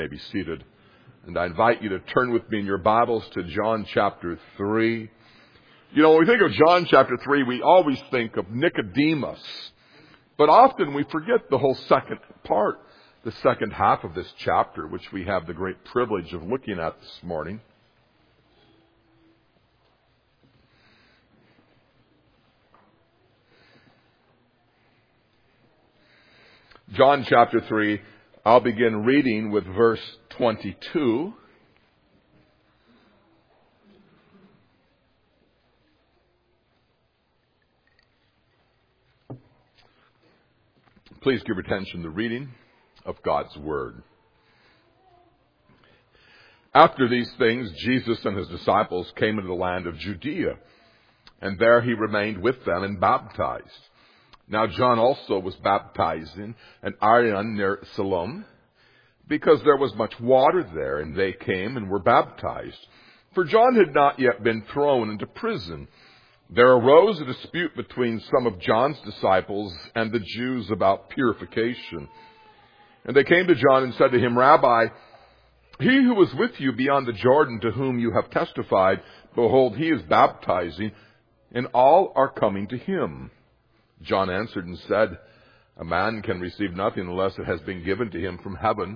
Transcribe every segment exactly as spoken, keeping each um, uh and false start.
May be seated. And I invite you to turn with me in your Bibles to John chapter three. You know, when we think of John chapter three, we always think of Nicodemus. But often we forget the whole second part, the second half of this chapter, which we have the great privilege of looking at this morning. John chapter three, I'll begin reading with verse twenty-two. Please give attention to the reading of God's Word. After these things, Jesus and his disciples came into the land of Judea, and there he remained with them and baptized. Now John also was baptizing at Arion near Siloam, because there was much water there, and they came and were baptized. For John had not yet been thrown into prison. There arose a dispute between some of John's disciples and the Jews about purification. And they came to John and said to him, Rabbi, he who was with you beyond the Jordan, to whom you have testified, behold, he is baptizing, and all are coming to him. John answered and said, a man can receive nothing unless it has been given to him from heaven.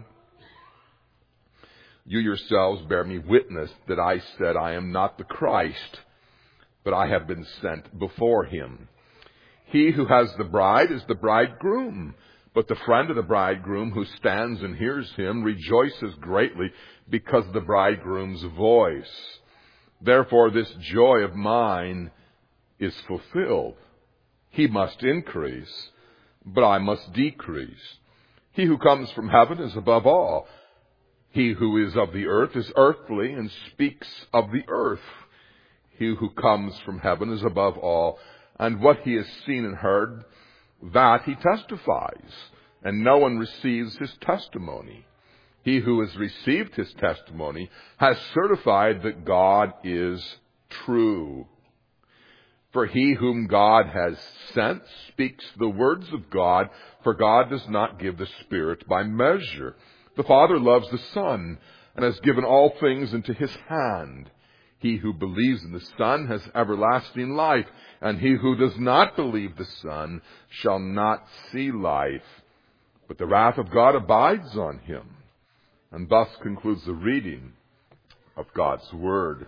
You yourselves bear me witness that I said I am not the Christ, but I have been sent before him. He who has the bride is the bridegroom, but the friend of the bridegroom who stands and hears him rejoices greatly because of the bridegroom's voice. Therefore this joy of mine is fulfilled. He must increase, but I must decrease. He who comes from heaven is above all. He who is of the earth is earthly and speaks of the earth. He who comes from heaven is above all, and what he has seen and heard, that he testifies, and no one receives his testimony. He who has received his testimony has certified that God is true. For he whom God has sent speaks the words of God, for God does not give the Spirit by measure. The Father loves the Son, and has given all things into his hand. He who believes in the Son has everlasting life, and he who does not believe the Son shall not see life, but the wrath of God abides on him. And thus concludes the reading of God's Word.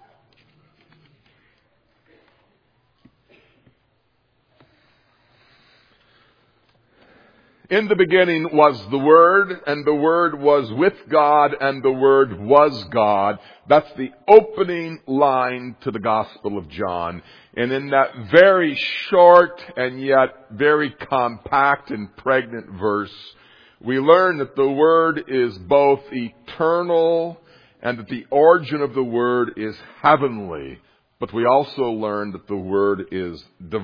In the beginning was the Word, and the Word was with God, and the Word was God. That's the opening line to the Gospel of John. And in that very short and yet very compact and pregnant verse, we learn that the Word is both eternal and that the origin of the Word is heavenly. But we also learn that the Word is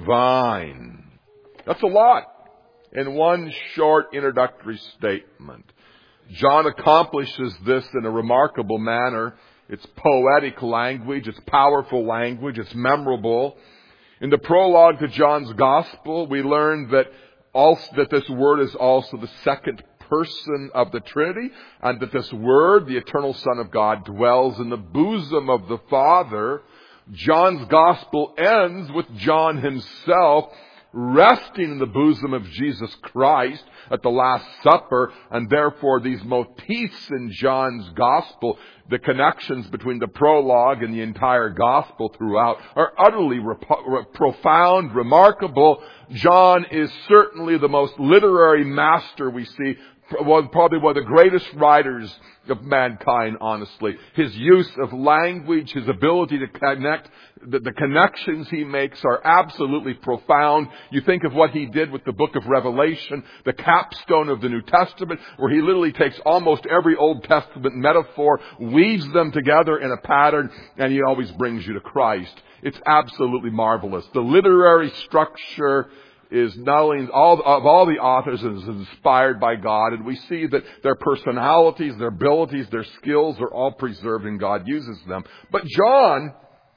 divine. That's a lot in one short introductory statement. John accomplishes this in a remarkable manner. It's poetic language, it's powerful language, it's memorable. In the prologue to John's Gospel, we learn that also that this Word is also the second person of the Trinity, and that this Word, the eternal Son of God, dwells in the bosom of the Father. John's Gospel ends with John himself resting in the bosom of Jesus Christ at the Last Supper, and therefore these motifs in John's Gospel, the connections between the prologue and the entire Gospel throughout, are utterly rep- re- profound, remarkable. John is certainly the most literary master we see, probably one of the greatest writers of mankind, honestly. His use of language, his ability to connect, the, the connections he makes are absolutely profound. You think of what he did with the book of Revelation, the capstone of the New Testament, where he literally takes almost every Old Testament metaphor, weaves them together in a pattern, and he always brings you to Christ. It's absolutely marvelous. The literary structure is not only all of all the authors is inspired by God, and we see that their personalities, their abilities, their skills are all preserved and God uses them. But John,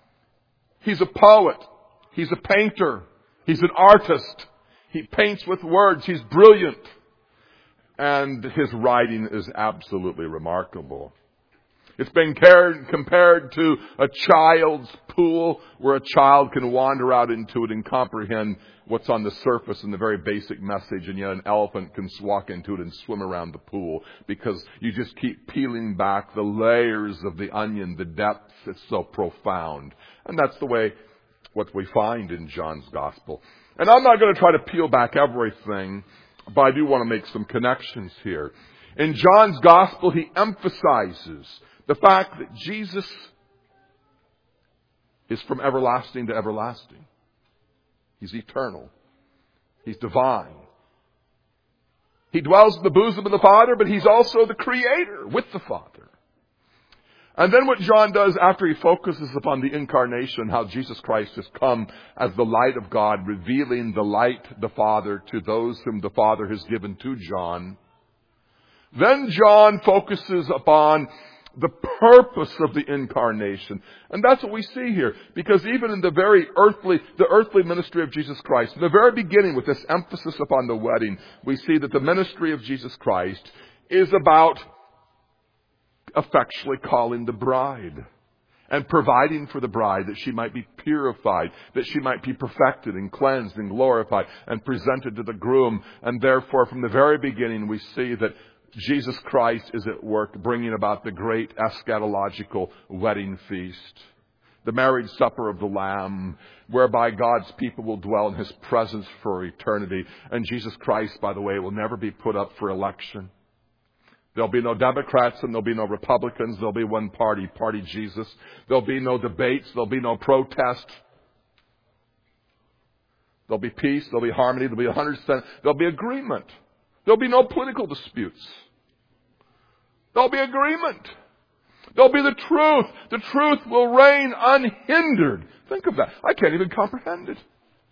he's a poet. He's a painter. He's an artist. He paints with words. He's brilliant. And his writing is absolutely remarkable. It's been compared to a child's pool where a child can wander out into it and comprehend what's on the surface and the very basic message, and yet an elephant can walk into it and swim around the pool because you just keep peeling back the layers of the onion, the depth. It's so profound. And that's the way what we find in John's Gospel. And I'm not going to try to peel back everything, but I do want to make some connections here. In John's Gospel, he emphasizes the fact that Jesus is from everlasting to everlasting. He's eternal. He's divine. He dwells in the bosom of the Father, but he's also the Creator with the Father. And then what John does after he focuses upon the incarnation, how Jesus Christ has come as the light of God, revealing the light, the Father, to those whom the Father has given to John. Then John focuses upon the purpose of the incarnation. And that's what we see here. Because even in the very earthly, the earthly ministry of Jesus Christ, in the very beginning with this emphasis upon the wedding, we see that the ministry of Jesus Christ is about effectually calling the bride and providing for the bride that she might be purified, that she might be perfected and cleansed and glorified and presented to the groom. And therefore, from the very beginning, we see that Jesus Christ is at work bringing about the great eschatological wedding feast, the marriage supper of the Lamb, whereby God's people will dwell in his presence for eternity. And Jesus Christ, by the way, will never be put up for election. There'll be no Democrats and there'll be no Republicans. There'll be one party, Party Jesus. There'll be no debates. There'll be no protest. There'll be peace. There'll be harmony. There'll be one hundred percent. There'll be agreement. There'll be no political disputes. There'll be agreement. There'll be the truth. The truth will reign unhindered. Think of that. I can't even comprehend it.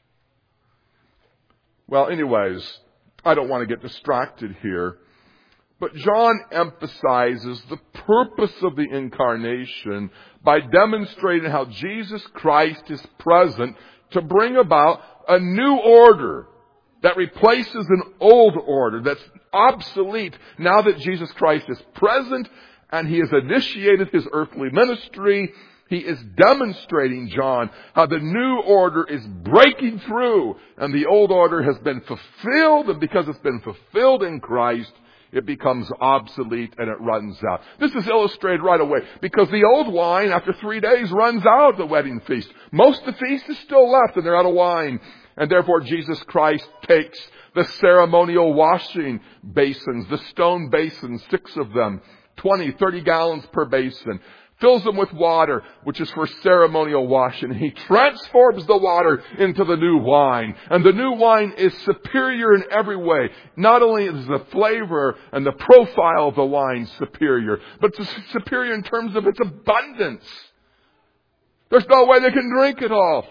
Well, anyways, I don't want to get distracted here. But John emphasizes the purpose of the incarnation by demonstrating how Jesus Christ is present to bring about a new order that replaces an old order that's obsolete now that Jesus Christ is present and he has initiated his earthly ministry. He is demonstrating, John, how the new order is breaking through and the old order has been fulfilled, and because it's been fulfilled in Christ, it becomes obsolete and it runs out. This is illustrated right away because the old wine after three days runs out of the wedding feast. Most of the feast is still left and they're out of wine. And therefore Jesus Christ takes the ceremonial washing basins, the stone basins, six of them, twenty, thirty gallons per basin, fills them with water, which is for ceremonial washing. He transforms the water into the new wine. And the new wine is superior in every way. Not only is the flavor and the profile of the wine superior, but it's superior in terms of its abundance. There's no way they can drink it all.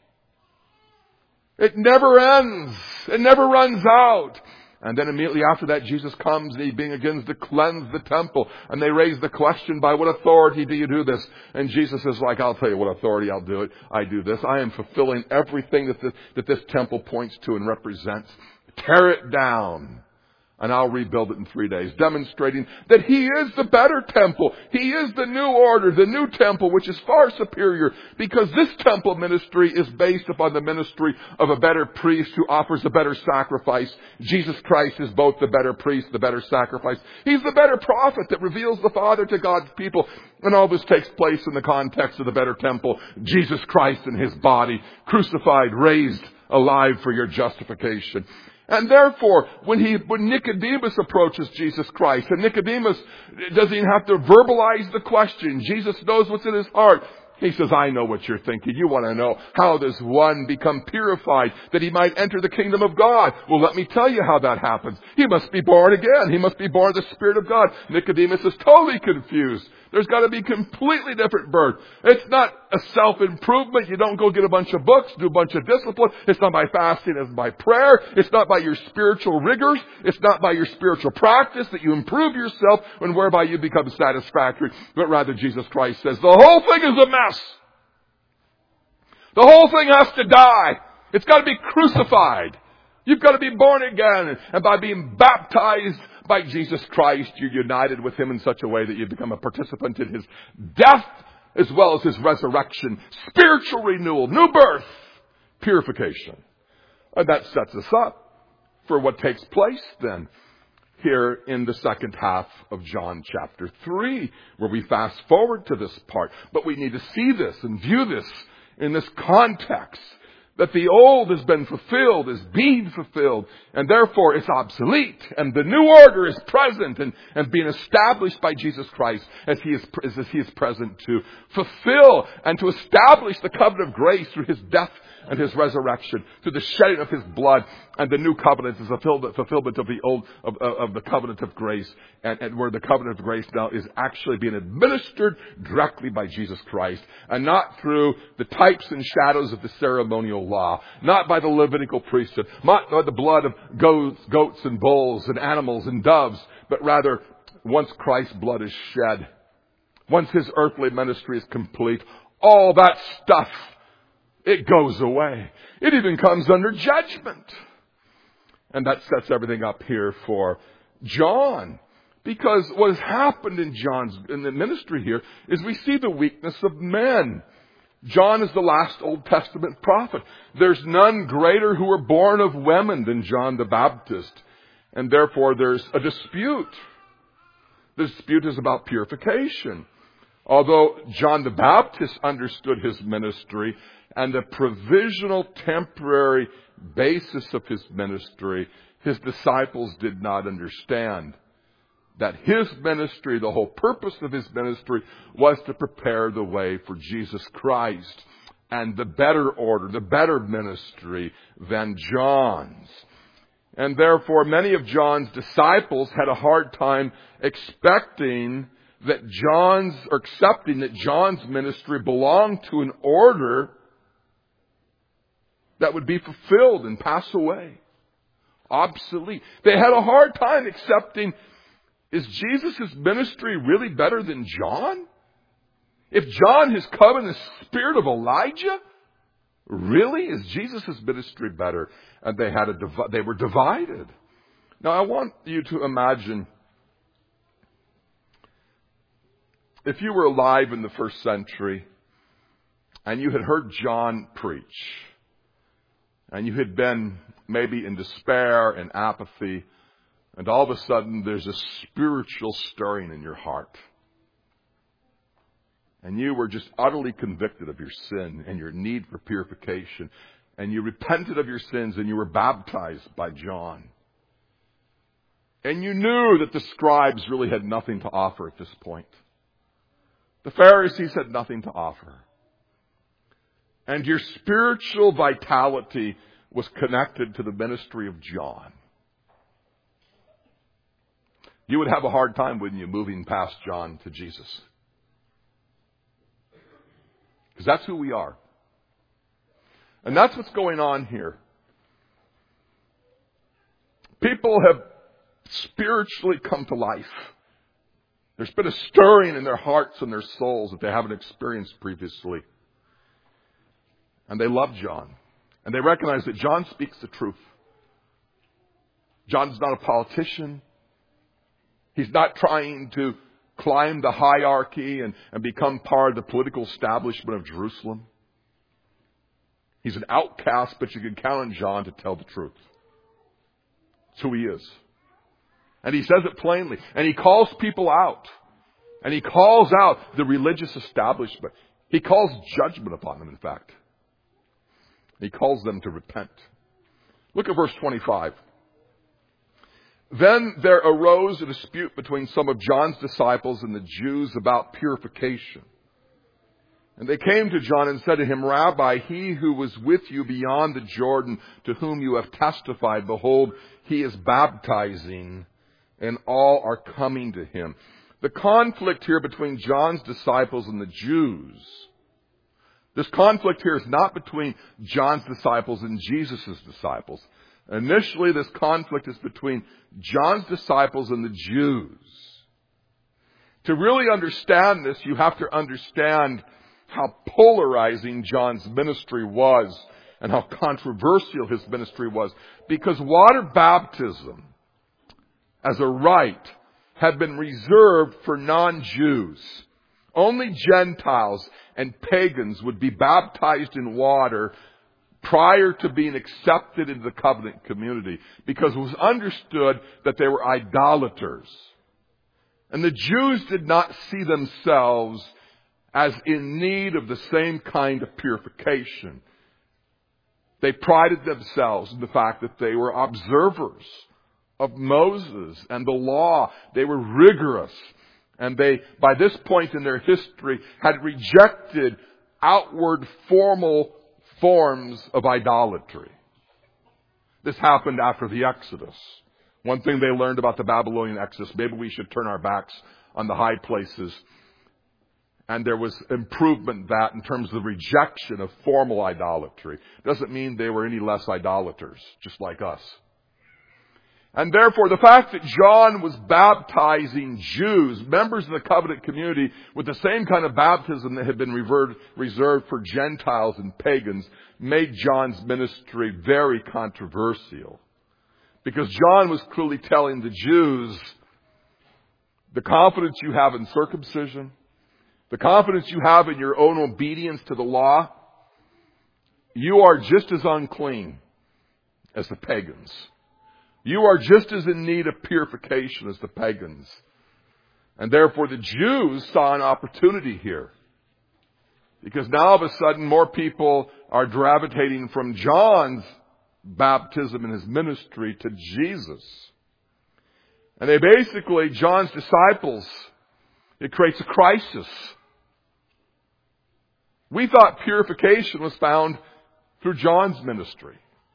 It never ends. It never runs out. And then immediately after that, Jesus comes and he begins to cleanse the temple. And they raise the question, by what authority do you do this? And Jesus is like, I'll tell you what authority I'll do it. I do this. I am fulfilling everything that this, that this temple points to and represents. Tear it down. And I'll rebuild it in three days, demonstrating that he is the better temple. He is the new order, the new temple, which is far superior, because this temple ministry is based upon the ministry of a better priest who offers a better sacrifice. Jesus Christ is both the better priest, the better sacrifice. He's the better prophet that reveals the Father to God's people. And all this takes place in the context of the better temple. Jesus Christ and his body, crucified, raised, alive for your justification. And therefore, when he, when Nicodemus approaches Jesus Christ, and Nicodemus doesn't even have to verbalize the question. Jesus knows what's in his heart. He says, I know what you're thinking. You want to know how does one become purified that he might enter the kingdom of God? Well, let me tell you how that happens. He must be born again. He must be born of the Spirit of God. Nicodemus is totally confused. There's got to be completely different birth. It's not a self-improvement. You don't go get a bunch of books, do a bunch of discipline. It's not by fasting, it's by prayer. It's not by your spiritual rigors. It's not by your spiritual practice that you improve yourself and whereby you become satisfactory. But rather, Jesus Christ says, the whole thing is a mess. The whole thing has to die. It's got to be crucified. You've got to be born again. And by being baptized by Jesus Christ, you're united with Him in such a way that you become a participant in His death as well as His resurrection, spiritual renewal, new birth, purification. And that sets us up for what takes place then here in the second half of John chapter three, where we fast forward to this part. But we need to see this and view this in this context, that the old has been fulfilled, is being fulfilled, and therefore it's obsolete. And the new order is present and, and being established by Jesus Christ as he, is, as he is present to fulfill and to establish the covenant of grace through His death and His resurrection, through the shedding of His blood. And the new covenant is a fulfillment of the old, of, of the covenant of grace, and, and where the covenant of grace now is actually being administered directly by Jesus Christ, and not through the types and shadows of the ceremonial law, not by the Levitical priesthood, not by the blood of goats, goats and bulls and animals and doves, but rather once Christ's blood is shed, once His earthly ministry is complete, all that stuff, it goes away. It even comes under judgment. And that sets everything up here for John. Because what has happened in John's in the ministry here is we see the weakness of men. John is the last Old Testament prophet. There's none greater who were born of women than John the Baptist. And therefore there's a dispute. The dispute is about purification. Although John the Baptist understood his ministry and the provisional temporary basis of his ministry, his disciples did not understand that his ministry, the whole purpose of his ministry, was to prepare the way for Jesus Christ and the better order, the better ministry than John's. And therefore, many of John's disciples had a hard time expecting that John's, or accepting that John's ministry belonged to an order that would be fulfilled and pass away. Obsolete. They had a hard time accepting, is Jesus' ministry really better than John? If John has come in the spirit of Elijah, really? Is Jesus' ministry better? And they had a div- they were divided. Now I want you to imagine if you were alive in the first century and you had heard John preach, and you had been maybe in despair and apathy, and all of a sudden there's a spiritual stirring in your heart. And you were just utterly convicted of your sin and your need for purification. And you repented of your sins and you were baptized by John. And you knew that the scribes really had nothing to offer at this point. The Pharisees had nothing to offer. And your spiritual vitality was connected to the ministry of John. You would have a hard time, wouldn't you, moving past John to Jesus? Because that's who we are. And that's what's going on here. People have spiritually come to life. There's been a stirring in their hearts and their souls that they haven't experienced previously. And they love John. And they recognize that John speaks the truth. John's not a politician. He's not trying to climb the hierarchy and, and become part of the political establishment of Jerusalem. He's an outcast, but you can count on John to tell the truth. That's who he is. And he says it plainly. And he calls people out. And he calls out the religious establishment. He calls judgment upon them, in fact. He calls them to repent. Look at verse twenty-five. Then there arose a dispute between some of John's disciples and the Jews about purification. And they came to John and said to him, Rabbi, he who was with you beyond the Jordan, to whom you have testified, behold, he is baptizing, and all are coming to him. The conflict here between John's disciples and the Jews, this conflict here is not between John's disciples and Jesus' disciples. Initially, this conflict is between John's disciples and the Jews. To really understand this, you have to understand how polarizing John's ministry was and how controversial his ministry was. Because water baptism as a rite had been reserved for non-Jews. Only Gentiles and pagans would be baptized in water prior to being accepted into the covenant community, because it was understood that they were idolaters. And the Jews did not see themselves as in need of the same kind of purification. They prided themselves in the fact that they were observers of Moses and the law. They were rigorous. And they, by this point in their history, had rejected outward formal forms of idolatry. This happened after the Exodus. One thing they learned about the Babylonian Exodus, maybe we should turn our backs on the high places. And there was improvement that in terms of the rejection of formal idolatry. Doesn't mean they were any less idolaters, just like us. And therefore, the fact that John was baptizing Jews, members of the covenant community, with the same kind of baptism that had been reserved for Gentiles and pagans, made John's ministry very controversial. Because John was clearly telling the Jews, the confidence you have in circumcision, the confidence you have in your own obedience to the law, you are just as unclean as the pagans. You are just as in need of purification as the pagans. And therefore the Jews saw an opportunity here. Because now all of a sudden more people are gravitating from John's baptism and his ministry to Jesus. And they basically, John's disciples, it creates a crisis. We thought purification was found through John's ministry.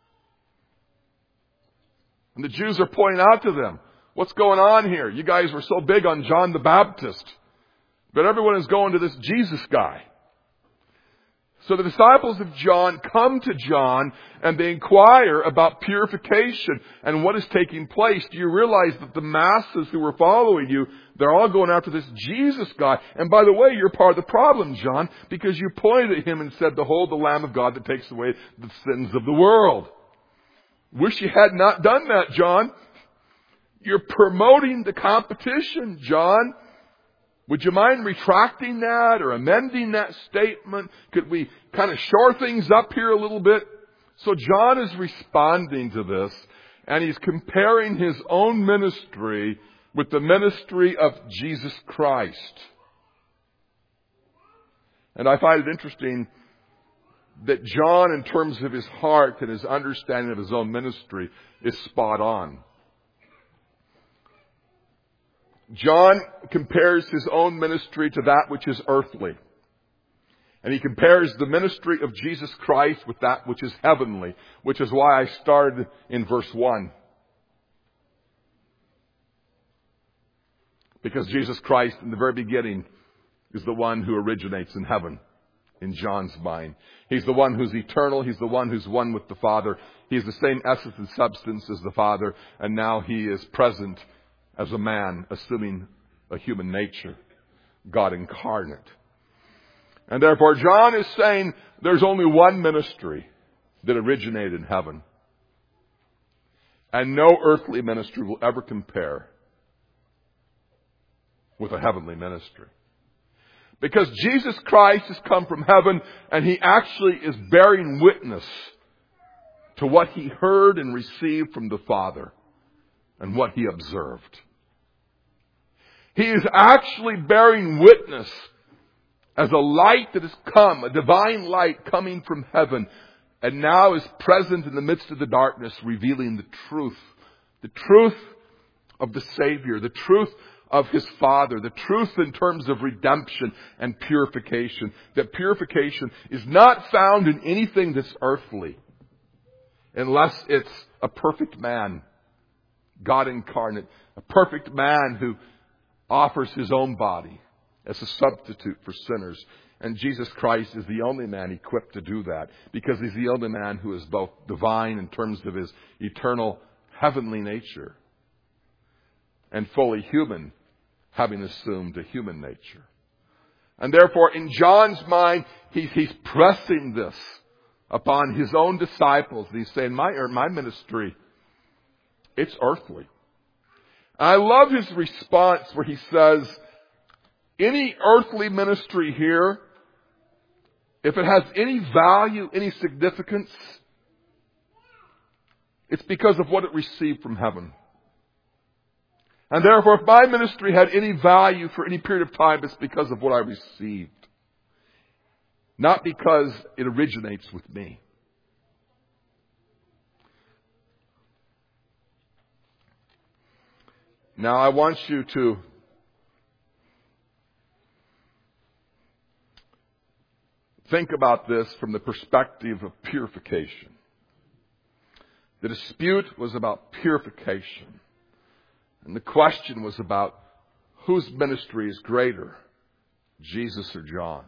And the Jews are pointing out to them, what's going on here? You guys were so big on John the Baptist, but everyone is going to this Jesus guy. So the disciples of John come to John and they inquire about purification and what is taking place. Do you realize that the masses who were following you, they're all going after this Jesus guy? And by the way, you're part of the problem, John, because you pointed at him and said, behold, the Lamb of God that takes away the sins of the world. Wish you had not done that, John. You're promoting the competition, John. Would you mind retracting that or amending that statement? Could we kind of shore things up here a little bit? So John is responding to this, and he's comparing his own ministry with the ministry of Jesus Christ. And I find it interesting that John, in terms of his heart and his understanding of his own ministry, is spot on. John compares his own ministry to that which is earthly. And he compares the ministry of Jesus Christ with that which is heavenly, which is why I started in verse one. Because Jesus Christ, in the very beginning, is the one who originates in heaven. In John's mind. He's the one who's eternal. He's the one who's one with the Father. He's the same essence and substance as the Father. And now he is present as a man, assuming a human nature. God incarnate. And therefore John is saying there's only one ministry that originated in heaven. And no earthly ministry will ever compare with a heavenly ministry. Because Jesus Christ has come from heaven and he actually is bearing witness to what he heard and received from the Father and what he observed. He is actually bearing witness as a light that has come, a divine light coming from heaven, and now is present in the midst of the darkness, revealing the truth. The truth of the Savior, the truth of his Father, the truth in terms of redemption and purification. That purification is not found in anything that's earthly, unless it's a perfect man, God incarnate, a perfect man who offers his own body as a substitute for sinners. And Jesus Christ is the only man equipped to do that, because he's the only man who is both divine in terms of his eternal heavenly nature and fully human, having assumed a human nature. And therefore, in John's mind, he's, he's pressing this upon his own disciples. He's saying, my, my ministry, it's earthly. I love his response where he says, any earthly ministry here, if it has any value, any significance, it's because of what it received from heaven. And therefore, if my ministry had any value for any period of time, it's because of what I received. Not because it originates with me. Now I want you to think about this from the perspective of purification. The dispute was about purification. And the question was about whose ministry is greater, Jesus or John's.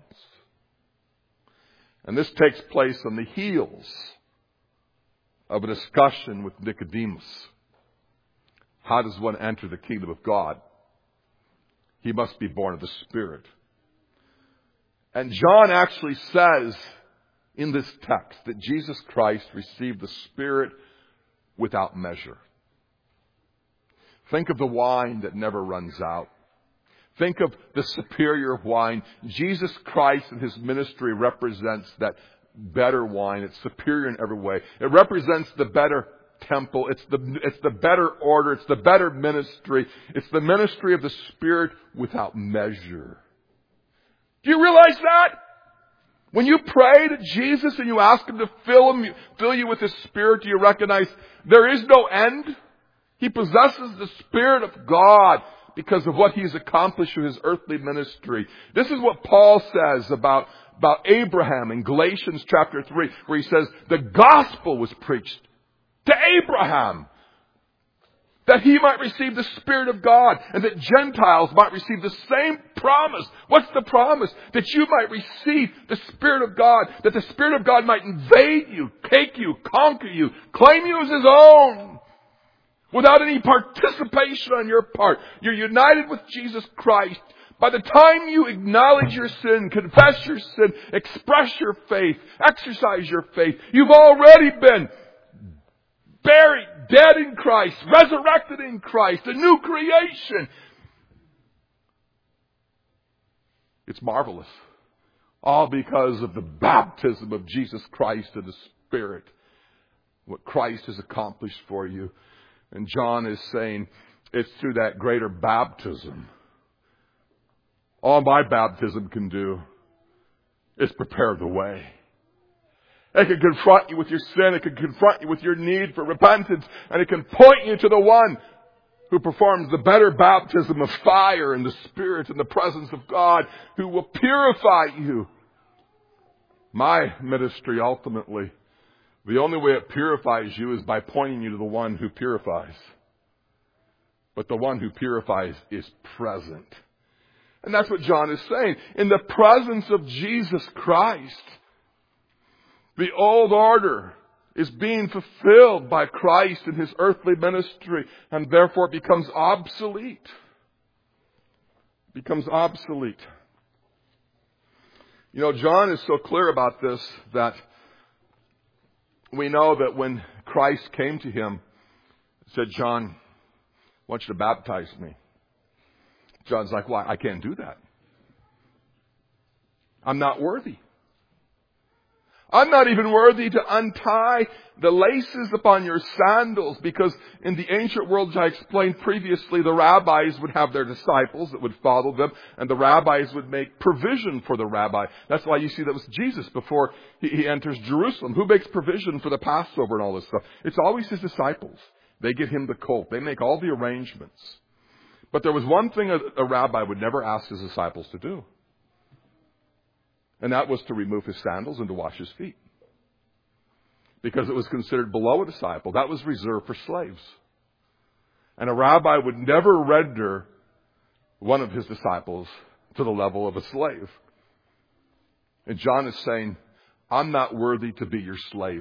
And this takes place on the heels of a discussion with Nicodemus. How does one enter the kingdom of God? He must be born of the Spirit. And John actually says in this text that Jesus Christ received the Spirit without measure. Think of the wine that never runs out. Think of the superior wine. Jesus Christ and his ministry represents that better wine. It's superior in every way. It represents the better temple. It's the, it's the better order. It's the better ministry. It's the ministry of the Spirit without measure. Do you realize that? When you pray to Jesus and you ask him to fill him, fill you with his Spirit, do you recognize there is no end? He possesses the Spirit of God because of what he's accomplished through his earthly ministry. This is what Paul says about, about Abraham in Galatians chapter three, where he says, the gospel was preached to Abraham that he might receive the Spirit of God and that Gentiles might receive the same promise. What's the promise? That you might receive the Spirit of God, that the Spirit of God might invade you, take you, conquer you, claim you as his own. Without any participation on your part. You're united with Jesus Christ. By the time you acknowledge your sin, confess your sin, express your faith, exercise your faith, you've already been buried, dead in Christ, resurrected in Christ, a new creation. It's marvelous. All because of the baptism of Jesus Christ in the Spirit. What Christ has accomplished for you. And John is saying it's through that greater baptism. All my baptism can do is prepare the way. It can confront you with your sin. It can confront you with your need for repentance. And it can point you to the one who performs the better baptism of fire and the Spirit and the presence of God, who will purify you. My ministry ultimately, the only way it purifies you is by pointing you to the one who purifies. But the one who purifies is present. And that's what John is saying. In the presence of Jesus Christ, the old order is being fulfilled by Christ in his earthly ministry, and therefore it becomes obsolete. It becomes obsolete. You know, John is so clear about this that we know that when Christ came to him, said, John, I want you to baptize me. John's like, why? I can't do that. I'm not worthy. I'm not even worthy to untie the laces upon your sandals, because in the ancient world, as I explained previously, the rabbis would have their disciples that would follow them, and the rabbis would make provision for the rabbi. That's why you see that was Jesus before he, he enters Jerusalem. Who makes provision for the Passover and all this stuff? It's always his disciples. They get him the colt. They make all the arrangements. But there was one thing a, a rabbi would never ask his disciples to do. And that was to remove his sandals and to wash his feet. Because it was considered below a disciple. That was reserved for slaves. And a rabbi would never render one of his disciples to the level of a slave. And John is saying, I'm not worthy to be your slave.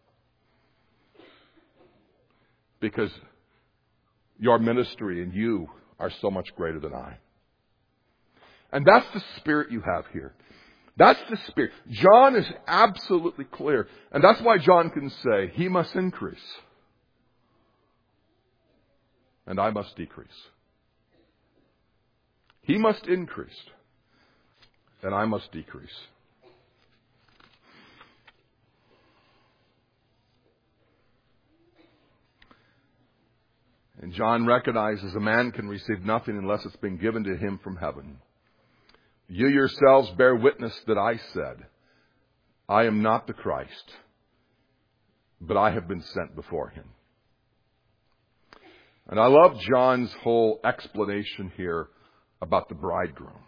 Because your ministry and you are so much greater than I. And that's the spirit you have here. That's the Spirit. John is absolutely clear. And that's why John can say, he must increase. and I must decrease. He must increase, and I must decrease. And John recognizes a man can receive nothing unless it's been given to him from heaven. You yourselves bear witness that I said, I am not the Christ, but I have been sent before him. And I love John's whole explanation here about the bridegroom.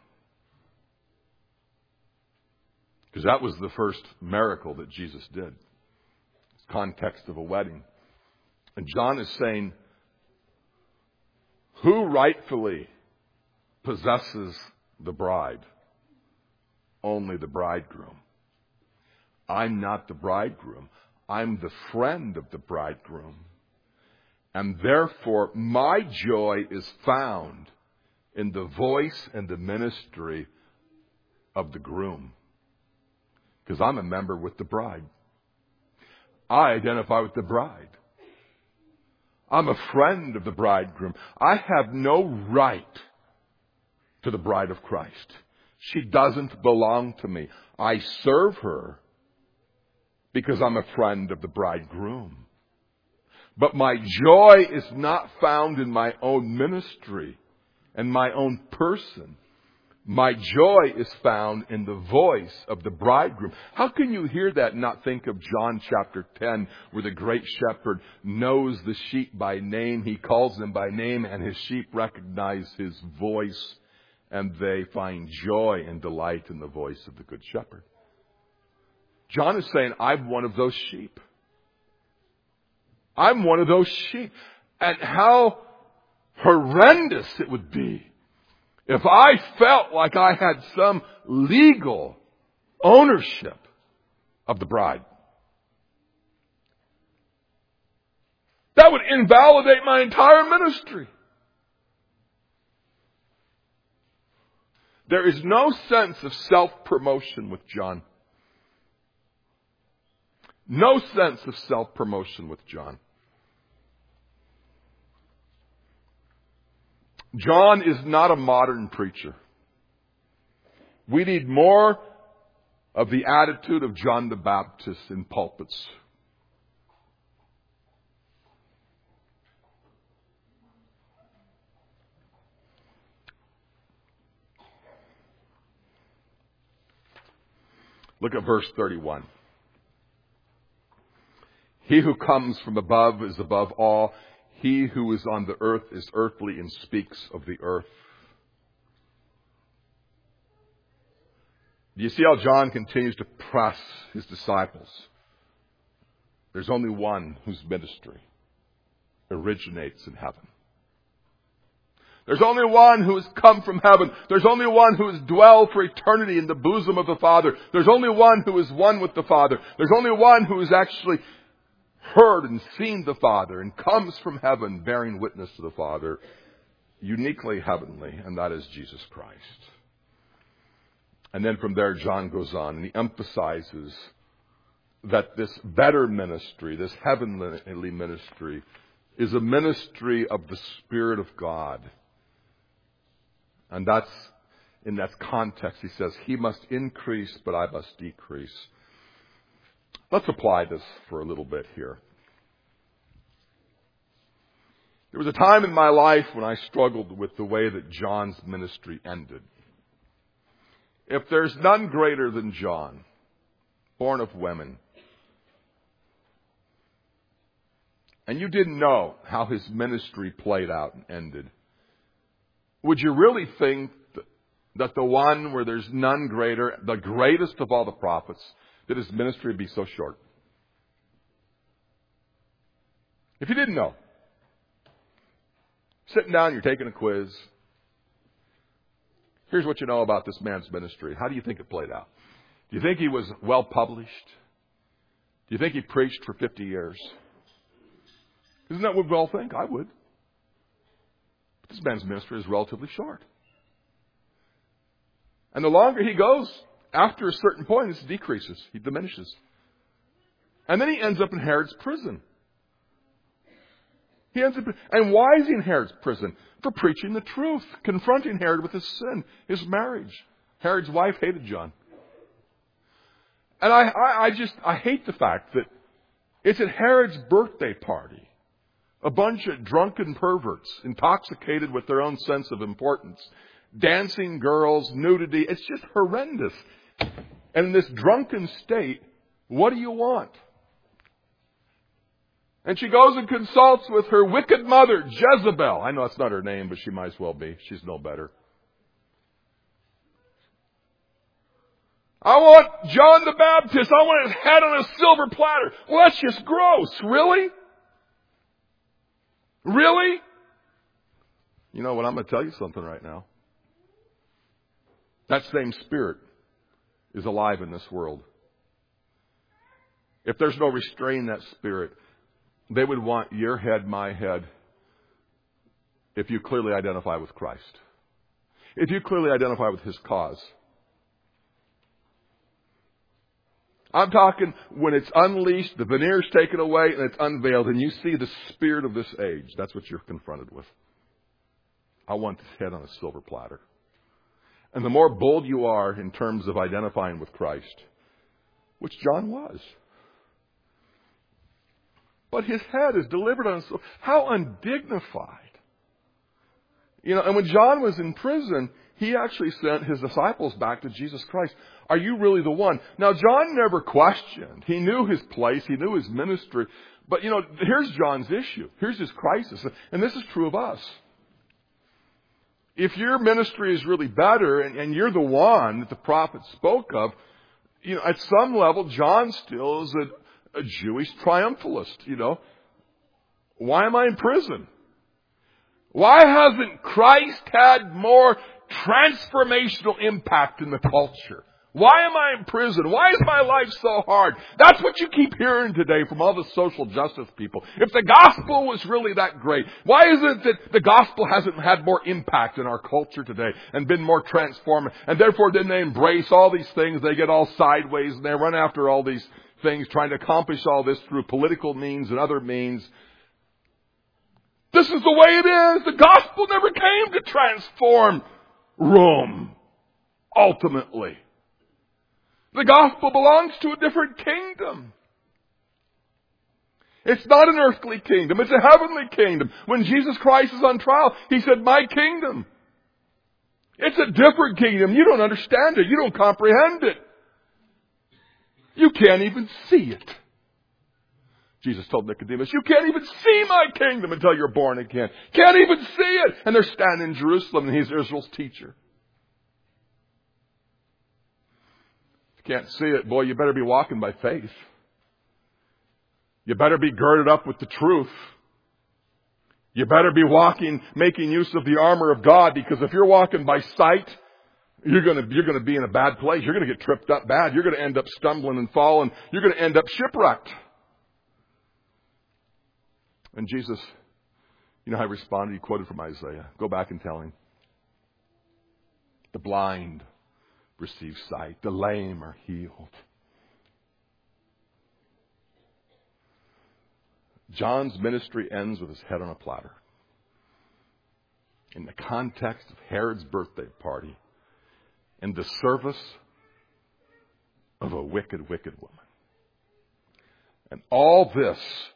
Because that was the first miracle that Jesus did. It's context of a wedding. And John is saying, who rightfully possesses the bride? Only the bridegroom. I'm not the bridegroom. I'm the friend of the bridegroom. And therefore, my joy is found in the voice and the ministry of the groom. Because I'm a member with the bride. I identify with the bride. I'm a friend of the bridegroom. I have no right to the bride of Christ. She doesn't belong to me. I serve her because I'm a friend of the bridegroom. But my joy is not found in my own ministry and my own person. My joy is found in the voice of the bridegroom. How can you hear that and not think of John chapter ten, where the great shepherd knows the sheep by name. He calls them by name, and his sheep recognize his voice, and they find joy and delight in the voice of the good shepherd. John is saying, I'm one of those sheep. I'm one of those sheep. And how horrendous it would be if I felt like I had some legal ownership of the bride. That would invalidate my entire ministry. There is no sense of self-promotion with John. No sense of self-promotion with John. John is not a modern preacher. We need more of the attitude of John the Baptist in pulpits. Look at verse thirty-one. He who comes from above is above all. He who is on the earth is earthly and speaks of the earth. Do you see how John continues to press his disciples? There's only one whose ministry originates in heaven. There's only one who has come from heaven. There's only one who has dwelled for eternity in the bosom of the Father. There's only one who is one with the Father. There's only one who has actually heard and seen the Father and comes from heaven bearing witness to the Father, uniquely heavenly, and that is Jesus Christ. And then from there John goes on and he emphasizes that this better ministry, this heavenly ministry, is a ministry of the Spirit of God. And that's, in that context, he says, he must increase, but I must decrease. Let's apply this for a little bit here. There was a time in my life when I struggled with the way that John's ministry ended. If there's none greater than John, born of women, and you didn't know how his ministry played out and ended, would you really think that the one where there's none greater, the greatest of all the prophets, that his ministry would be so short? If you didn't know, sitting down, you're taking a quiz. Here's what you know about this man's ministry. How do you think it played out? Do you think he was well published? Do you think he preached for fifty years? Isn't that what we all think? I would. But this man's ministry is relatively short. And the longer he goes, after a certain point, it decreases. He diminishes. And then he ends up in Herod's prison. He ends up, and why is he in Herod's prison? For preaching the truth, confronting Herod with his sin, his marriage. Herod's wife hated John. And I, I, I just, I hate the fact that it's at Herod's birthday party. A bunch of drunken perverts, intoxicated with their own sense of importance. Dancing girls, nudity. It's just horrendous. And in this drunken state, what do you want? And she goes and consults with her wicked mother, Jezebel. I know that's not her name, but she might as well be. She's no better. I want John the Baptist. I want his head on a silver platter. Well, that's just gross. Really? Really? You know what? I'm going to tell you something right now. That same spirit is alive in this world. If there's no restraining that spirit, they would want your head, my head, if you clearly identify with Christ. If you clearly identify with His cause. I'm talking when it's unleashed, the veneer's taken away, and it's unveiled, and you see the spirit of this age. That's what you're confronted with. I want His head on a silver platter. And the more bold you are in terms of identifying with Christ, which John was. But his head is delivered on a silver. How undignified. You know, and when John was in prison, he actually sent his disciples back to Jesus Christ. Are you really the one? Now, John never questioned. He knew his place. He knew his ministry. But, you know, here's John's issue. Here's his crisis. And this is true of us. If your ministry is really better and, and you're the one that the prophet spoke of, you know, at some level, John still is a, a Jewish triumphalist, you know. Why am I in prison? Why hasn't Christ had more transformational impact in the culture? Why am I in prison? Why is my life so hard? That's what you keep hearing today from all the social justice people. If the gospel was really that great, why is it that the gospel hasn't had more impact in our culture today and been more transformative? And therefore then they embrace all these things. They get all sideways and they run after all these things, trying to accomplish all this through political means and other means. This is the way it is. The gospel never came to transform Rome, ultimately. The gospel belongs to a different kingdom. It's not an earthly kingdom. It's a heavenly kingdom. When Jesus Christ is on trial, He said, my kingdom. It's a different kingdom. You don't understand it. You don't comprehend it. You can't even see it. Jesus told Nicodemus, you can't even see my kingdom until you're born again. Can't even see it. And they're standing in Jerusalem and He's Israel's teacher. Can't see it, boy, you better be walking by faith. You better be girded up with the truth. You better be walking, making use of the armor of God, because if you're walking by sight, you're gonna, you're gonna be in a bad place. You're gonna get tripped up bad. You're gonna end up stumbling and falling. You're gonna end up shipwrecked. And Jesus, you know how He responded? He quoted from Isaiah. Go back and tell him. The blind receive sight. The lame are healed. John's ministry ends with his head on a platter. In the context of Herod's birthday party. In the service of a wicked, wicked woman. And all this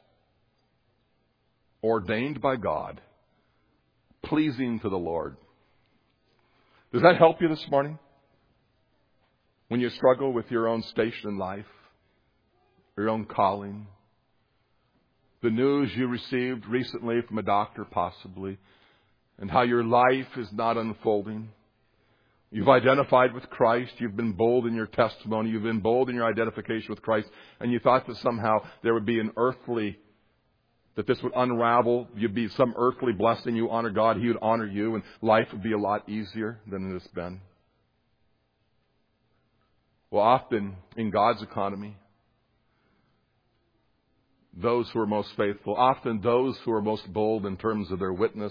ordained by God, pleasing to the Lord. Does that help you this morning? When you struggle with your own station in life, your own calling, the news you received recently from a doctor possibly, and how your life is not unfolding. You've identified with Christ. You've been bold in your testimony. You've been bold in your identification with Christ. And you thought that somehow there would be an earthly, that this would unravel. You'd be some earthly blessing. You honor God. He would honor you. And life would be a lot easier than it has been. Well, often in God's economy, those who are most faithful, often those who are most bold in terms of their witness,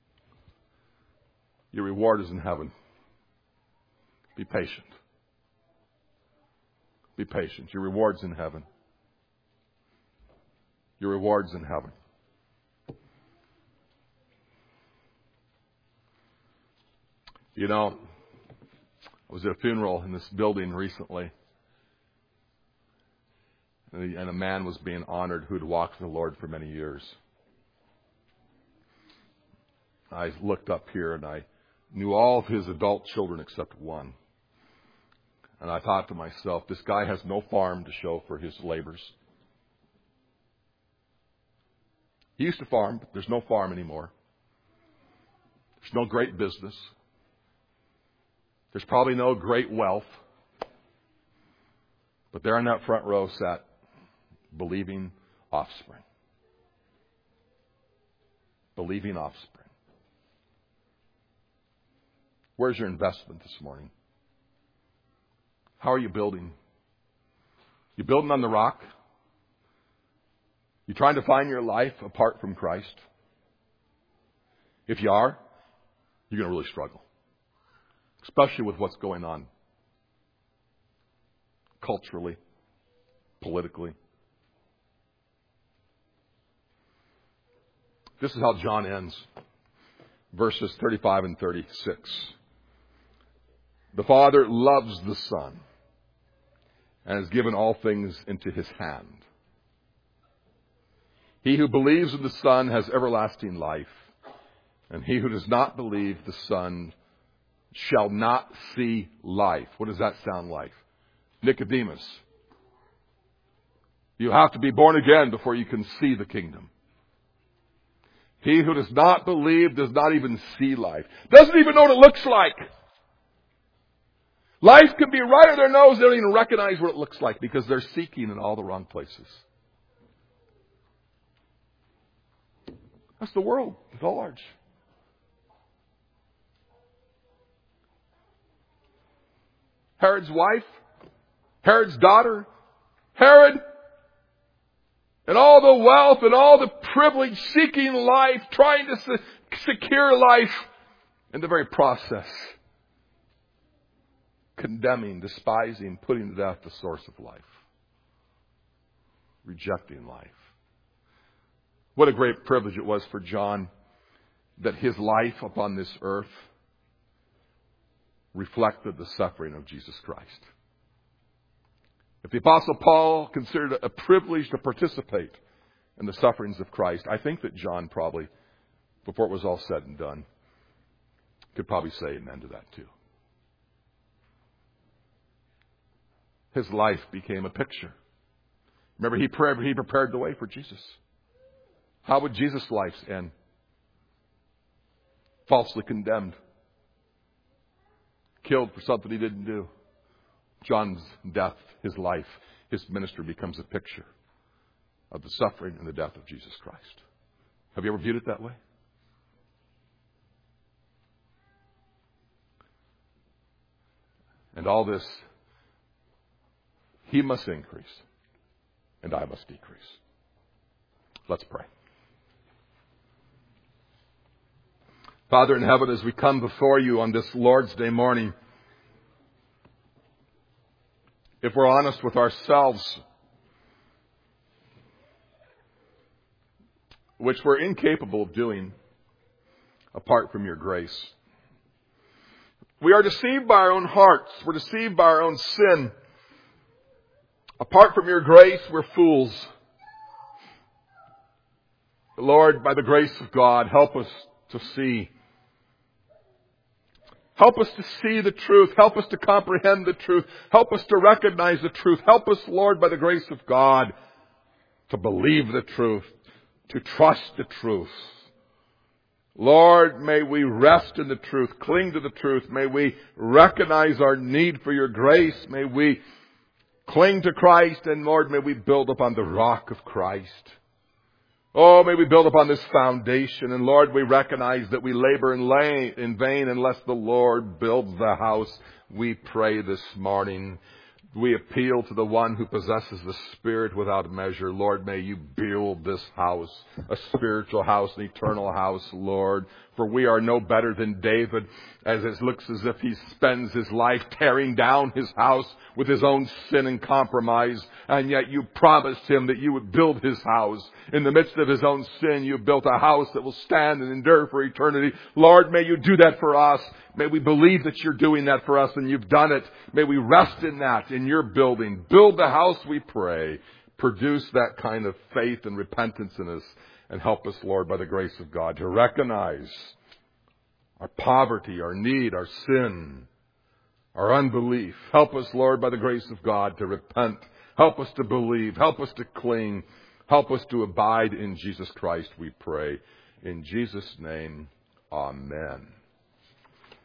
your reward is in heaven. Be patient. Be patient. Your reward's in heaven. Your reward's in heaven. You know, I was at a funeral in this building recently, and a man was being honored who had walked with the Lord for many years. I looked up here and I knew all of his adult children except one. And I thought to myself, this guy has no farm to show for his labors. He used to farm, but there's no farm anymore. There's no great business. There's probably no great wealth. But there in that front row sat believing offspring. Believing offspring. Where's your investment this morning? How are you building? You building on the rock? You trying to find your life apart from Christ? If you are, you're going to really struggle. Especially with what's going on culturally, politically. This is how John ends. Verses thirty-five and thirty-six. The Father loves the Son and has given all things into His hand. He who believes in the Son has everlasting life, and he who does not believe the Son shall not see life. What does that sound like? Nicodemus. You have to be born again before you can see the kingdom. He who does not believe does not even see life. Doesn't even know what it looks like. Life can be right on their nose. They don't even recognize what it looks like because they're seeking in all the wrong places. That's the world at large. Herod's wife, Herod's daughter, Herod, and all the wealth and all the privilege, seeking life, trying to se- secure life, in the very process, condemning, despising, putting to death the source of life, rejecting life. What a great privilege it was for John that his life upon this earth reflected the suffering of Jesus Christ. If the Apostle Paul considered it a privilege to participate in the sufferings of Christ, I think that John probably, before it was all said and done, could probably say amen to that too. His life became a picture. Remember, he prepared, he prepared the way for Jesus. How would Jesus' life end? Falsely condemned. Killed for something he didn't do. John's death, his life, his ministry becomes a picture of the suffering and the death of Jesus Christ. Have you ever viewed it that way? And all this, He must increase and I must decrease. Let's pray. Father in heaven, as we come before you on this Lord's Day morning, if we're honest with ourselves, which we're incapable of doing apart from your grace, we are deceived by our own hearts. We're deceived by our own sin. Apart from your grace, we're fools. Lord, by the grace of God, help us to see. Help us to see the truth. Help us to comprehend the truth. Help us to recognize the truth. Help us, Lord, by the grace of God, to believe the truth, to trust the truth. Lord, may we rest in the truth, cling to the truth. May we recognize our need for your grace. May we cling to Christ, and Lord, may we build upon the rock of Christ. Oh, may we build upon this foundation. And Lord, we recognize that we labor in, lay, in vain unless the Lord builds the house. We pray this morning, We appeal to the one who possesses the Spirit without measure. Lord, may you build this house, a spiritual house, an eternal house, Lord. For we are no better than David, as it looks as if he spends his life tearing down his house with his own sin and compromise. And yet you promised him that you would build his house. In the midst of his own sin, you built a house that will stand and endure for eternity. Lord, may you do that for us. May we believe that you're doing that for us and you've done it. May we rest in that, in your building. Build the house, we pray. Produce that kind of faith and repentance in us. And help us, Lord, by the grace of God, to recognize our poverty, our need, our sin, our unbelief. Help us, Lord, by the grace of God, to repent. Help us to believe. Help us to cling. Help us to abide in Jesus Christ, we pray. In Jesus' name, amen.